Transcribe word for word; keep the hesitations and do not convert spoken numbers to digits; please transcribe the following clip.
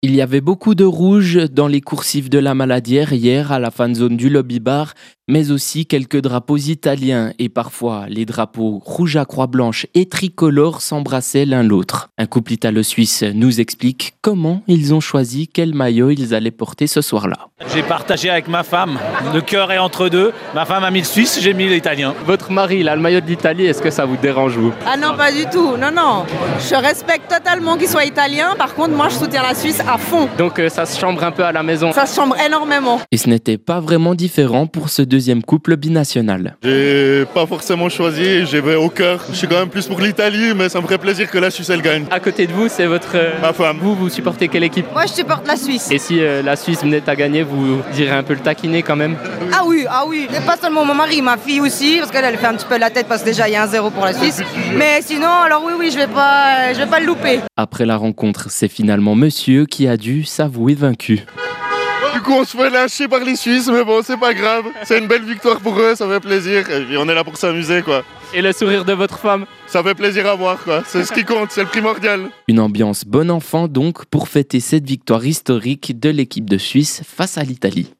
Il y avait beaucoup de rouge dans les coursives de la Maladière hier à la fan zone du lobby bar, mais aussi quelques drapeaux italiens et parfois les drapeaux rouge à croix blanche et tricolore s'embrassaient l'un l'autre. Un couple italo-suisse nous explique comment ils ont choisi quel maillot ils allaient porter ce soir-là. J'ai partagé avec ma femme, le cœur est entre deux, ma femme a mis le suisse, j'ai mis l'italien. Votre mari, il a le maillot de l'Italie, est-ce que ça vous dérange vous? Ah non, pas du tout, non, non. Je respecte totalement qu'il soit italien, par contre moi je soutiens la Suisse à fond. Donc euh, ça se chambre un peu à la maison. Ça se chambre énormément. Et ce n'était pas vraiment différent pour ce deuxième couple binational. J'ai pas forcément choisi, j'y vais au cœur. Je suis quand même plus pour l'Italie, mais ça me ferait plaisir que la Suisse elle gagne. À côté de vous, c'est votre... euh, Ma femme. Vous, vous supportez quelle équipe? Moi je supporte la Suisse. Et si euh, la Suisse venait à gagner, vous direz un peu le taquiner quand même? Ah oui, ah oui. Et pas seulement mon mari, ma fille aussi, parce qu'elle elle fait un petit peu la tête parce que déjà il y a un zéro pour la Suisse. Mais sinon, alors oui, oui, je vais pas, je vais pas le louper. Après la rencontre, c'est finalement monsieur qui a dû s'avouer vaincu. Du coup on se fait lâcher par les Suisses, mais bon c'est pas grave. C'est une belle victoire pour eux, ça fait plaisir. Et puis on est là pour s'amuser quoi. Et le sourire de votre femme? Ça fait plaisir à voir quoi, c'est ce qui compte, c'est le primordial. Une ambiance bon enfant donc pour fêter cette victoire historique de l'équipe de Suisse face à l'Italie.